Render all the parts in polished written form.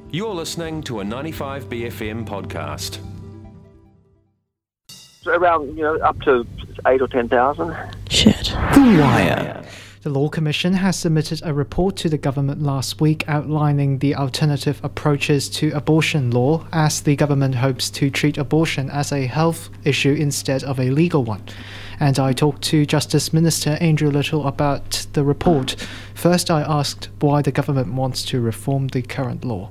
You're listening to a 95BFM podcast. So around, up to 8 or 10,000. Shit. The Wire. The Law Commission has submitted a report to the government last week outlining the alternative approaches to abortion law, as the government hopes to treat abortion as a health issue instead of a legal one. And I talked to Justice Minister Andrew Little about the report. First, I asked why the government wants to reform the current law.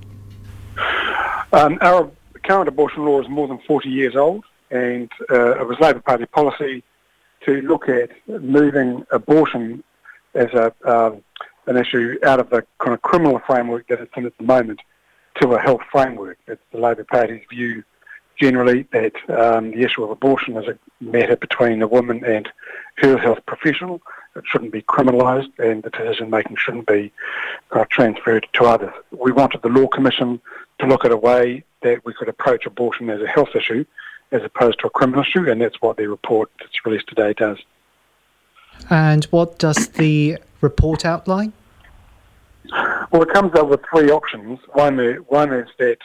Our current abortion law is more than 40 years old, and it was Labor Party policy to look at moving abortion as an issue out of the kind of criminal framework that it's in at the moment to a health framework. It's the Labor Party's view generally that the issue of abortion is a matter between a woman and her health professional. It shouldn't be criminalised, and the decision-making shouldn't be transferred to others. We wanted the Law Commission to look at a way that we could approach abortion as a health issue as opposed to a criminal issue, and that's what the report that's released today does. And what does the report outline? Well, it comes up with three options. One is that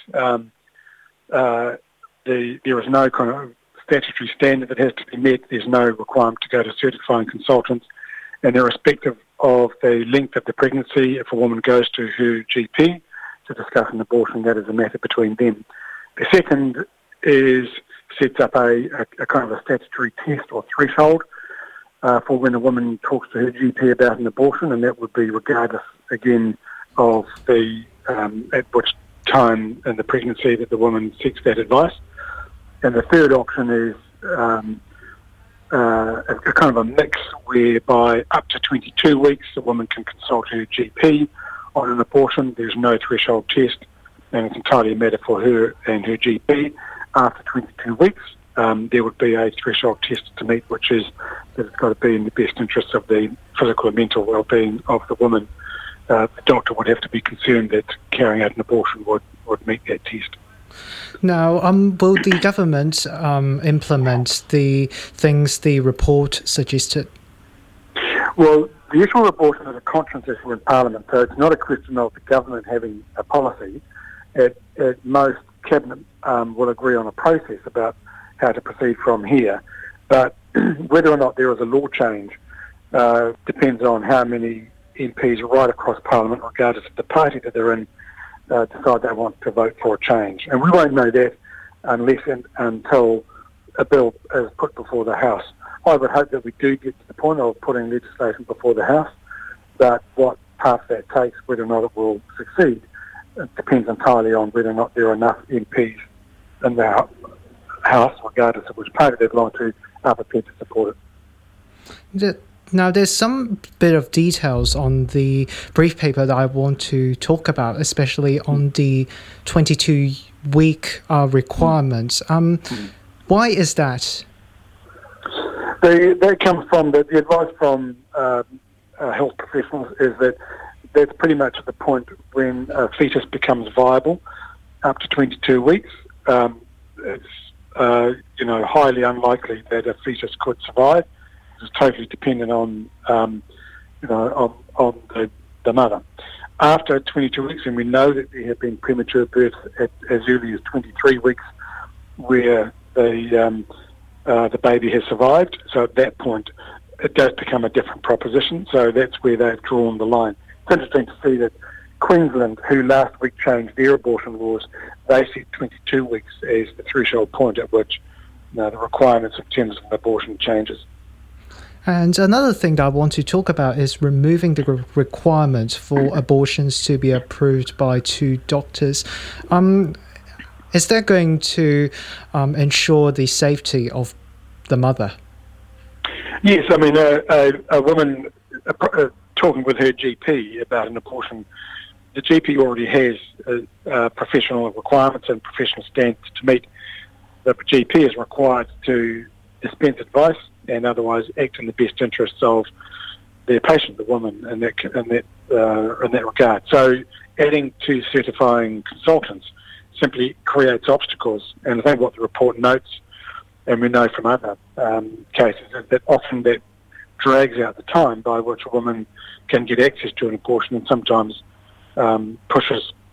there is no kind of statutory standard that has to be met. There's no requirement to go to certifying consultants, and irrespective of the length of the pregnancy, if a woman goes to her GP to discuss an abortion, that is a matter between them. The second sets up a kind of a statutory test or threshold for when a woman talks to her GP about an abortion, and that would be regardless, again, of the at which time in the pregnancy that the woman seeks that advice. And the third option is a kind of a mix whereby up to 22 weeks a woman can consult her GP on an abortion. There's no threshold test, and it's entirely a matter for her and her GP. After 22 weeks, there would be a threshold test to meet, which is that it's got to be in the best interests of the physical and mental well-being of the woman. The doctor would have to be concerned that carrying out an abortion would meet that test. Now, will the government implement the things the report suggested? Well, the issue of abortion is a conscience issue in Parliament, so it's not a question of the government having a policy. At most, Cabinet will agree on a process about how to proceed from here, but whether or not there is a law change depends on how many MPs right across Parliament, regardless of the party that they're in, decide they want to vote for a change. And we won't know that until a bill is put before the House. I would hope that we do get to the point of putting legislation before the House, but what path that takes, whether or not it will succeed, it depends entirely on whether or not there are enough MPs in the House, regardless of which party they belong to, are prepared to support it. Now, there's some bit of details on the brief paper that I want to talk about, especially on the 22-week requirements. Why is that? That comes from the advice from health professionals is that that's pretty much at the point when a fetus becomes viable, up to 22 weeks. It's highly unlikely that a fetus could survive. It's totally dependent on the mother. After 22 weeks, and we know that there have been premature births at as early as 23 weeks, where the baby has survived. So at that point, it does become a different proposition. So that's where they've drawn the line. It's interesting to see that Queensland, who last week changed their abortion laws, they set 22 weeks as the threshold point at which the requirements in terms of abortion changes. And another thing that I want to talk about is removing the requirement for abortions to be approved by two doctors. Is that going to ensure the safety of the mother? Yes, I mean, a woman talking with her GP about an abortion, the GP already has professional requirements and professional standards to meet. The GP is required to dispense advice and otherwise act in the best interests of their patient, the woman, in that regard. So adding to certifying consultants simply creates obstacles. And I think what the report notes, and we know from other cases, is that often that drags out the time by which a woman can get access to an abortion, and sometimes pushes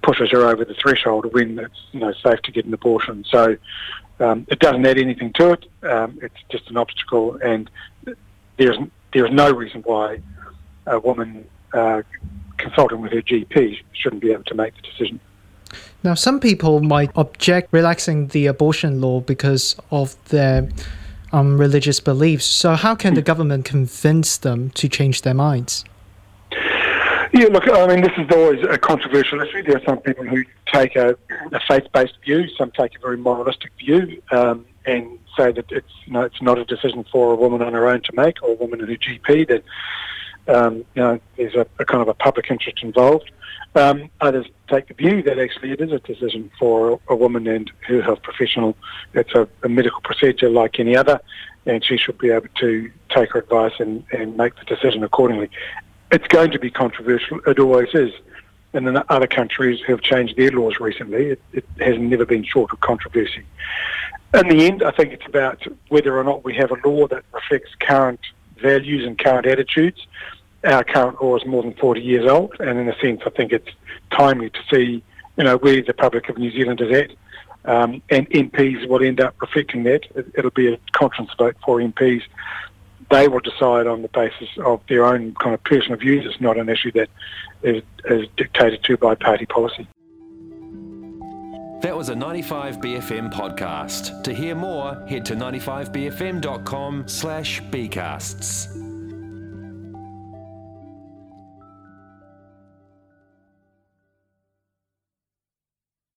pushes her over the threshold when it's safe to get an abortion. So it doesn't add anything to it. It's just an obstacle, and there is no reason why a woman consulting with her GP shouldn't be able to make the decision. Now, some people might object relaxing the abortion law because of their religious beliefs. So how can the government convince them to change their minds? Yeah, look, I mean, this is always a controversial issue. There are some people who take a faith-based view, some take a very moralistic view, and say that it's not a decision for a woman on her own to make, or a woman and her GP, that there's a kind of a public interest involved. Others take the view that actually it is a decision for a woman and her health professional. It's a medical procedure like any other, and she should be able to take her advice and make the decision accordingly. It's going to be controversial. It always is. And then other countries have changed their laws recently. It has never been short of controversy. In the end, I think it's about whether or not we have a law that reflects current values and current attitudes. Our current law is more than 40 years old, and in a sense, I think it's timely to see, where the Republic of New Zealand is at. And MPs will end up reflecting that. It'll be a conscience vote for MPs. They will decide on the basis of their own kind of personal views. It's not an issue that is dictated to by party policy. That was a 95BFM podcast. To hear more, head to 95bfm.com/bcasts.